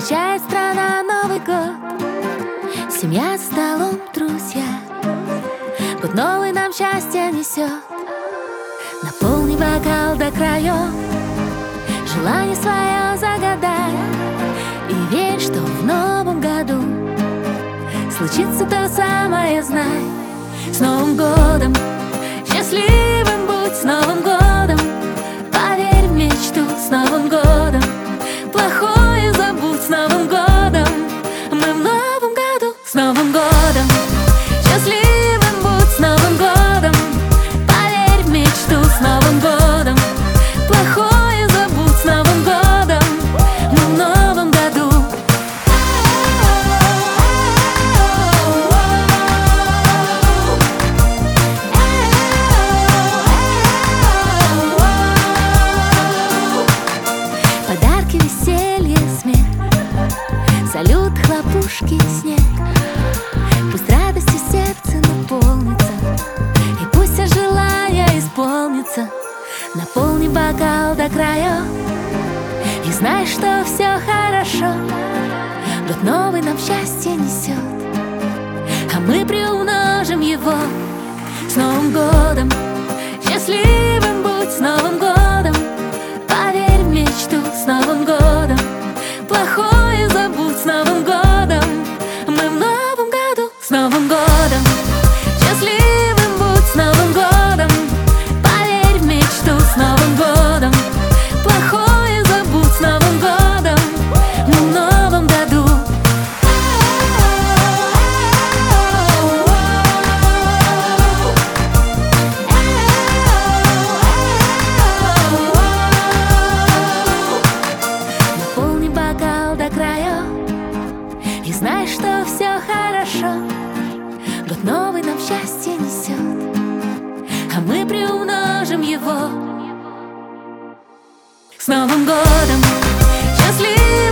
Встречает страна Новый год, семья за столом, друзья. Год новый нам счастье несет. Наполни бокал до краев, желание свое загадай. И верь, что в новом году случится то самое, знай. С Новым годом, счастливым будь, с Новым годом. Поверь в мечту, с Новым годом. Плохое забудь, с Новым годом. Мы в новом году, с Новым годом. Счастливым будь, с Новым годом. Поверь в мечту, с Новым годом. Плохое забудь, с Новым годом. Мы в новом году. Подарки, веселье, смех, салют, хлопушки, снег. Пусть радостью сердце наполнится, и пусть все желания исполнится. Наполни бокал до краев, и знай, что все хорошо. Год новый нам счастье несет, а мы приумножим его. С Новым годом, счастливым будь, с Новым годом. Поверь в мечту, с Новым годом. Плохое забудь, с Новым годом. Мы в новом году, с Новым годом. Счастливым будь, с Новым годом. Поверь в мечту, с Новым годом. Плохое забудь, с Новым годом. Мы в новом году. Наполни бокал до краев, и знай, что все хорошо. Год новый нам счастье несет, а мы приумножим его. С Новым годом, счастливым